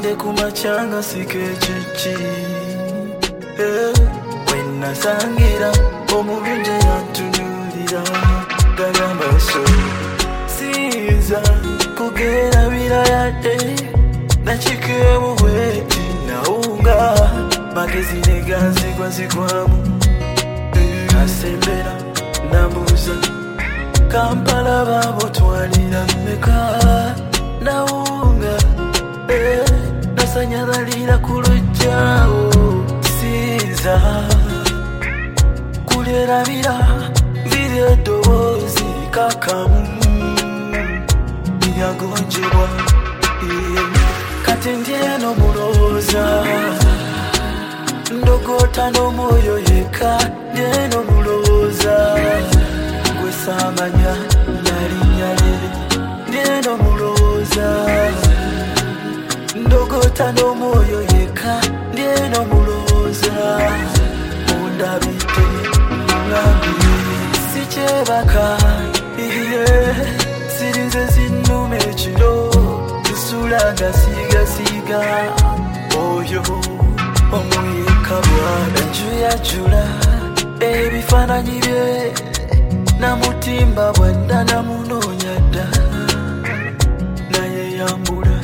mande kumachanga sikechichi Wena sangira omulunje yantunulira Gayambaso Siza kugera birayate Nachikebu weti naunga Magezi negazi kwa zikwamu Asembera nambuza Kampala babo twalira meka Naunga Nasanyadhalira kulujjao Siza Kulerabira Vile dozi kakamu Yagonjebwa Kati ndieno muloza Ndogota no moyo yeka Ndieno muloza Gwesamanya nyalinyalele Ndieno muloza Ndogota no moyo yeka Ndieno muloza Mundabite Ngambi Sichebaka Sirinze zinume chilo Nsulaga siga Oyo Omuyeka bwana Njuya jula Ebifananyi bye Namutimba bwenda namunonyada Naye yambula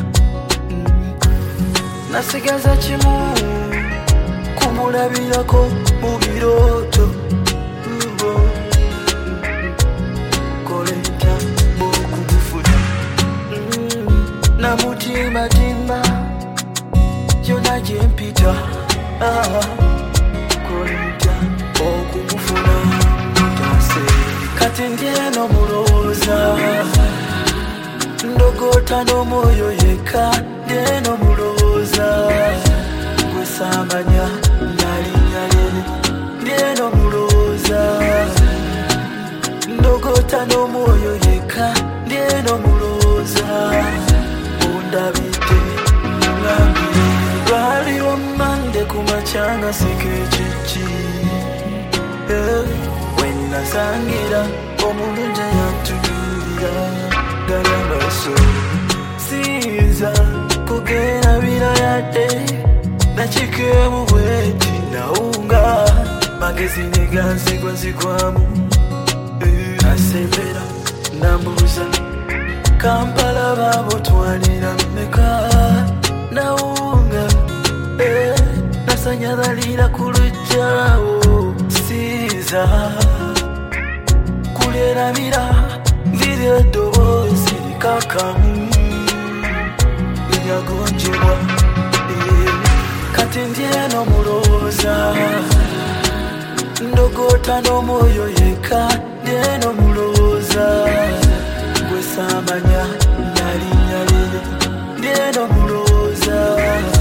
Nasigaza chimu Kumulabirako mu biroto Kolenta bokugufuna Namutimba timba Yona jempita Kolenta bokugufuna Kati ndieno muloza Ndogota no moyo yeka Ndieno muloza Gwesamanya nyalinyalele Ndieno muloza Ndogota no moyo yeka Ndieno muloza Undabite Ngambi Bali wa mande kumachanga sikechichi Wena sangira omulunje yantunulira Gayambaso Siza kugera birayate Nachikebu weti naunga Magezi negazi kwa zikwamu Asembera nambuza Kampala babo twalira meka Naunga Nasanyadhalira kulujjao Siza Kulerabira Vile dozi kakamu Yagonjebwa Kati ndieno muloza Ndogota no moyo yeka Ndieno muloza Gwesamanya nyalinyalele Ndieno muloza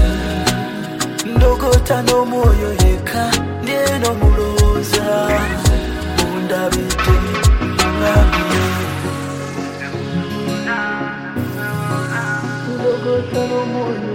Ndogota no moyo yeka Ndieno muloza Undabite Ngambi Ndogota no moyo